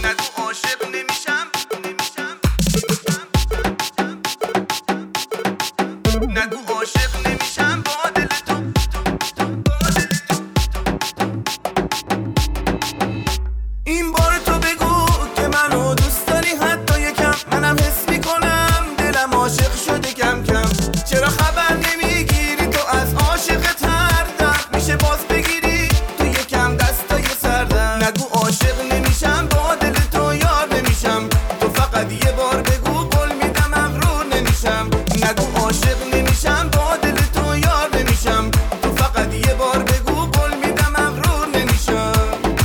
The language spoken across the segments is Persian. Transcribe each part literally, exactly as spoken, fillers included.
نگو عاشق نمیشم، نگو عاشق نمیشم با دل تو. این بار تو بگو که منو دوست داری حتی یکم، منم حس میکنم دلم عاشق شده کم کم. چرا خبر نمیگیری تو از عاشقت هر دم میشه باز بگیری تو یکم دستای سردم. نگو عاشق نمیشم با دل تو یار نمیشم، تو فقط یه بار بگو قول میدم مغرور نمیشم. نگو عاشق نمیشم با دل تو یار نمیشم، تو فقط یه بار بگو قول میدم مغرور نمیشم.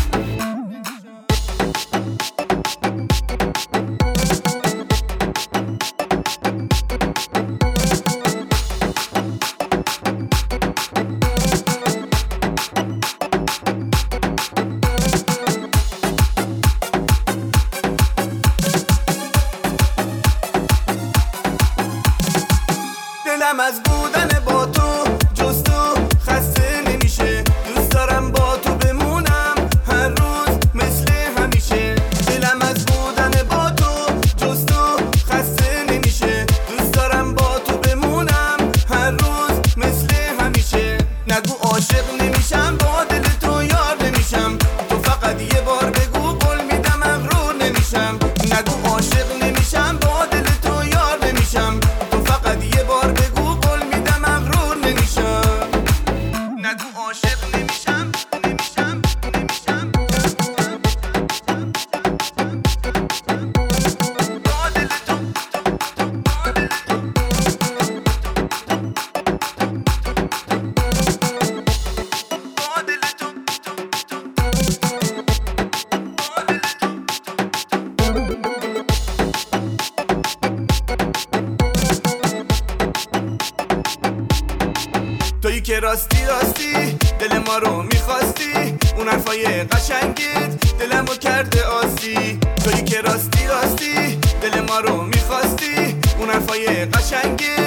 دلم از بودن با تو جز تو خسته نمیشه، دوست دارم با تو بمونم هر روز مثل همیشه. دلم از بودن با تو جز تو خسته نمیشه، دوست دارم با تو بمونم هر روز مثل همیشه. نگو عاشق نمیشم با دل تو یار نمیشم، تو فقط یه بار بگو قول میدم مغرور نمیشم. نگو عاشق نمیشم با دل تو یار نمیشم، تو فقط یه بار بگو قول میدم مغرور نمیشم. نگو عاشق نمیشم، نمیشم، نمیشم با دل تو، با دل تو. با دل تو، با دل تویی که راستی راستی دل ما رو میخواستی، اون حرفای قشنگت دلمو کرده آسی. تویی که راستی راستی دل ما رو میخواستی، اون حرفای قشنگت